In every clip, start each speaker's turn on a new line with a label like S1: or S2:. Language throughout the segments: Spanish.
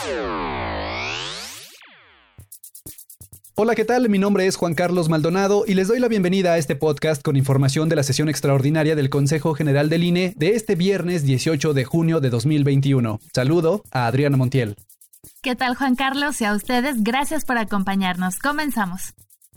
S1: Hola, ¿qué tal? Mi nombre es Juan Carlos Maldonado y les doy la bienvenida a este podcast con información de la sesión extraordinaria del Consejo General del INE de este viernes 18 de junio de 2021. Saludo a Adriana Montiel.
S2: ¿Qué tal, Juan Carlos? Y a ustedes, gracias por acompañarnos. Comenzamos.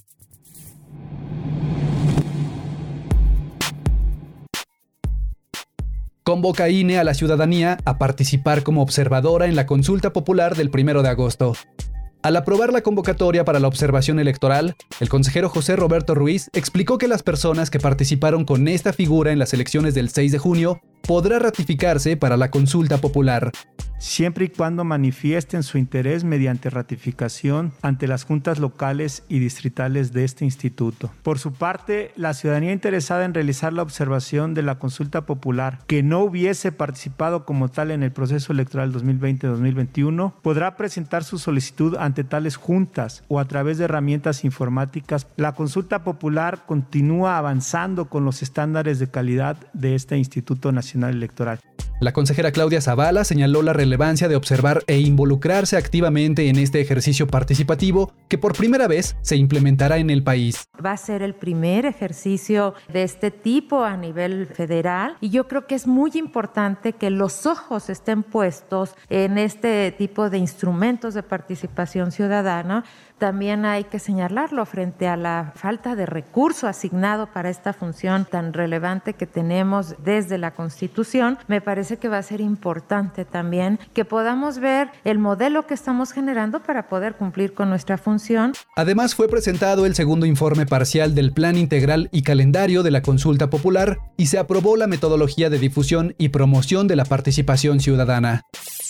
S1: Convoca INE a la ciudadanía a participar como observadora en la consulta popular del 1 de agosto. Al aprobar la convocatoria para la observación electoral, el consejero José Roberto Ruiz explicó que las personas que participaron con esta figura en las elecciones del 6 de junio podrá ratificarse para la consulta popular.
S3: Siempre y cuando manifiesten su interés mediante ratificación ante las juntas locales y distritales de este instituto. Por su parte, la ciudadanía interesada en realizar la observación de la consulta popular que no hubiese participado como tal en el proceso electoral 2020-2021 podrá presentar su solicitud ante tales juntas o a través de herramientas informáticas. La consulta popular continúa avanzando con los estándares de calidad de este Instituto Nacional Electoral.
S1: La consejera Claudia Zavala señaló la relevancia de observar e involucrarse activamente en este ejercicio participativo que por primera vez se implementará en el país.
S4: Va a ser el primer ejercicio de este tipo a nivel federal y yo creo que es muy importante que los ojos estén puestos en este tipo de instrumentos de participación ciudadana. También hay que señalarlo frente a la falta de recurso asignado para esta función tan relevante que tenemos desde la Constitución. Me parece que va a ser importante también que podamos ver el modelo que estamos generando para poder cumplir con nuestra función.
S1: Además, fue presentado el segundo informe parcial del Plan Integral y Calendario de la Consulta Popular y se aprobó la metodología de difusión y promoción de la participación ciudadana.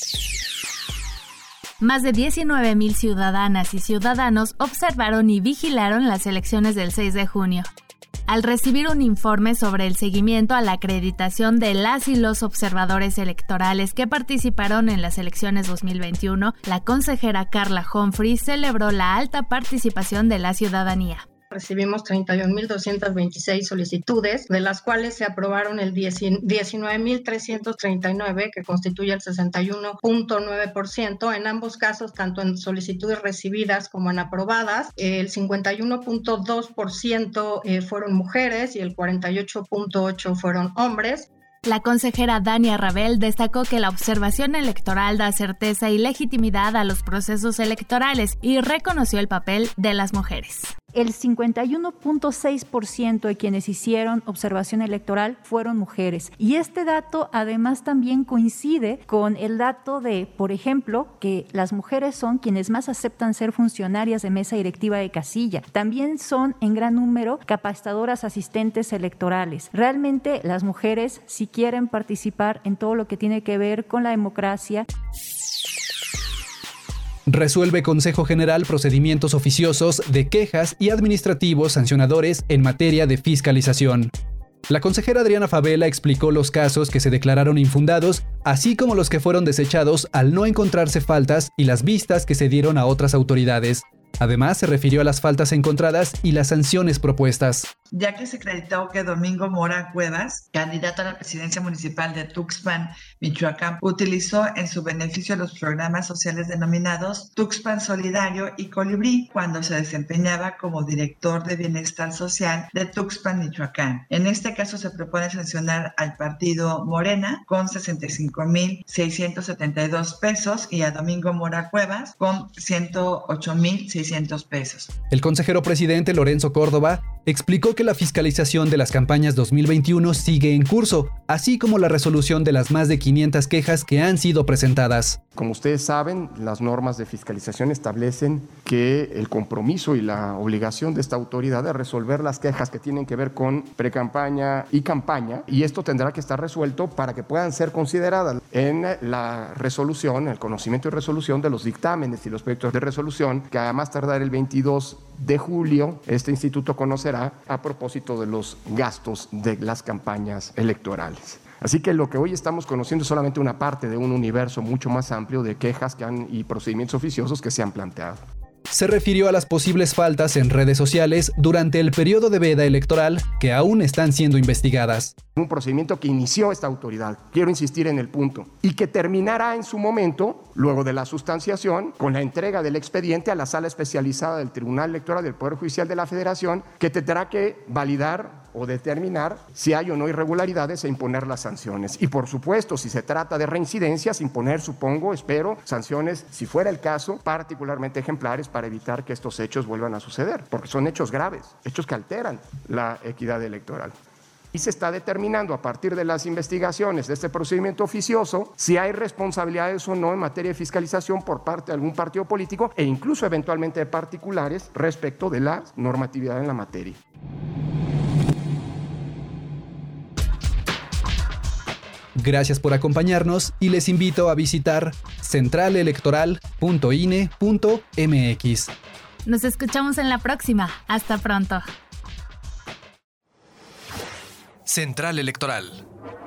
S2: Más de 19,000 ciudadanas y ciudadanos observaron y vigilaron las elecciones del 6 de junio. Al recibir un informe sobre el seguimiento a la acreditación de las y los observadores electorales que participaron en las elecciones 2021, la consejera Carla Humphrey celebró la alta participación de la ciudadanía.
S5: Recibimos 31,226 solicitudes, de las cuales se aprobaron el 19,339, que constituye el 61.9%. En ambos casos, tanto en solicitudes recibidas como en aprobadas, el 51.2% fueron mujeres y el 48.8% fueron hombres.
S2: La consejera Dania Rabel destacó que la observación electoral da certeza y legitimidad a los procesos electorales y reconoció el papel de las mujeres.
S6: El 51.6% de quienes hicieron observación electoral fueron mujeres. Y este dato además también coincide con el dato de, por ejemplo, que las mujeres son quienes más aceptan ser funcionarias de mesa directiva de casilla. También son en gran número capacitadoras asistentes electorales. Realmente las mujeres sí quieren participar en todo lo que tiene que ver con la democracia.
S1: Resuelve Consejo General procedimientos oficiosos de quejas y administrativos sancionadores en materia de fiscalización. La consejera Adriana Fabela explicó los casos que se declararon infundados, así como los que fueron desechados al no encontrarse faltas y las vistas que se dieron a otras autoridades. Además, se refirió a las faltas encontradas y las sanciones propuestas.
S7: Ya que se acreditó que Domingo Mora Cuevas, candidato a la presidencia municipal de Tuxpan, Michoacán, utilizó en su beneficio los programas sociales denominados Tuxpan Solidario y Colibrí cuando se desempeñaba como director de bienestar social de Tuxpan, Michoacán. En este caso se propone sancionar al partido Morena con 65,672 pesos y a Domingo Mora Cuevas con 108,600 pesos.
S1: El consejero presidente Lorenzo Córdoba explicó que la fiscalización de las campañas 2021 sigue en curso, así como la resolución de las más de 500 quejas que han sido presentadas.
S8: Como ustedes saben, las normas de fiscalización establecen que el compromiso y la obligación de esta autoridad es resolver las quejas que tienen que ver con precampaña y campaña, y esto tendrá que estar resuelto para que puedan ser consideradas en la resolución, el conocimiento y resolución de los dictámenes y los proyectos de resolución que a más tardar el 22 de julio este instituto conocerá a propósito de los gastos de las campañas electorales. Así que lo que hoy estamos conociendo es solamente una parte de un universo mucho más amplio de quejas y procedimientos oficiosos que se han planteado.
S1: se refirió a las posibles faltas en redes sociales durante el periodo de veda electoral que aún están siendo investigadas.
S8: Un procedimiento que inició esta autoridad, quiero insistir en el punto, y que terminará en su momento, luego de la sustanciación, con la entrega del expediente a la sala especializada del Tribunal Electoral del Poder Judicial de la Federación, que tendrá que validar o determinar si hay o no irregularidades e imponer las sanciones. Y por supuesto, si se trata de reincidencias, imponer, espero, sanciones, si fuera el caso, particularmente ejemplares para evitar que estos hechos vuelvan a suceder, porque son hechos graves, hechos que alteran la equidad electoral. Y se está determinando a partir de las investigaciones de este procedimiento oficioso si hay responsabilidades o no en materia de fiscalización por parte de algún partido político e incluso eventualmente de particulares respecto de la normatividad en la materia.
S1: Gracias por acompañarnos y les invito a visitar centralelectoral.ine.mx.
S2: Nos escuchamos en la próxima. Hasta pronto.
S1: Central Electoral.